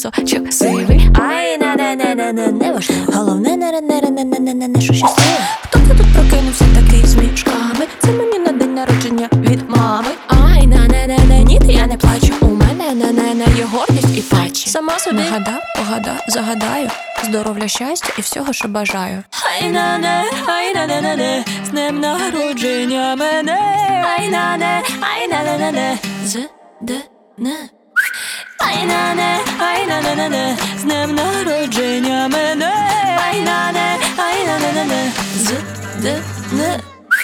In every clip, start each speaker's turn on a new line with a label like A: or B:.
A: волосочок сивий. Ай, не важливо. Головне, не що щасливо. Хто це тут прокинувся такий з мішками? Це мені на день народження від мами. Ай, ні, я не плачу. У мене є гордість і пачі. Сама собі погадав, загадаю. Здоров'я, щастя і всього, що бажаю. Ай, не, з днем народження мене. Ай, не, з не. Ай, не, з днем народження мене. Ай, не, з не.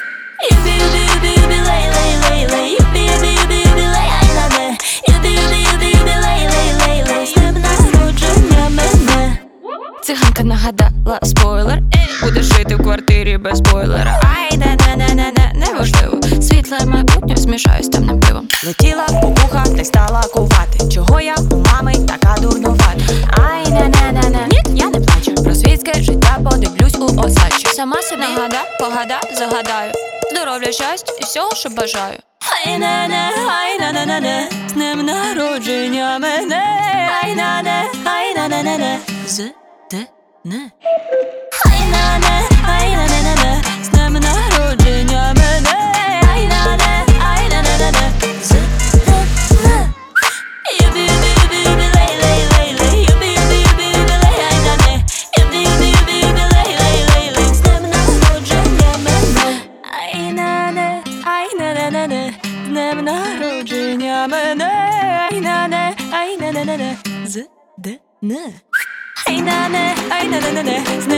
A: Юбі, лей, юбі, лей, ай, не. Юбі, лей, з днем народження мене. Циганка нагадала спойлер. Будеш жити в квартирі без бойлера. Ай, не важливо. Світле майбутнє змішаю з темним пивом. Летіла по вуха, та й стала кувати. Чого я у мами така дурнувата? Ай, не, ні, я не плачу. Про світське життя подивлюсь у осадчі. Сама собі погадав, загадаю. Здоров'я, щастя і всього, що бажаю. Ай, не, з днем народження мене. Ай, не, з не. Ай, не, з днем народження мене. Ай, не, з не. Юбі, лей, юбі, лей, ай, не. Юбі, лей, з днем народження мене. Ай, не, з днем народження мене. Ай, не, з не. Ай, не, з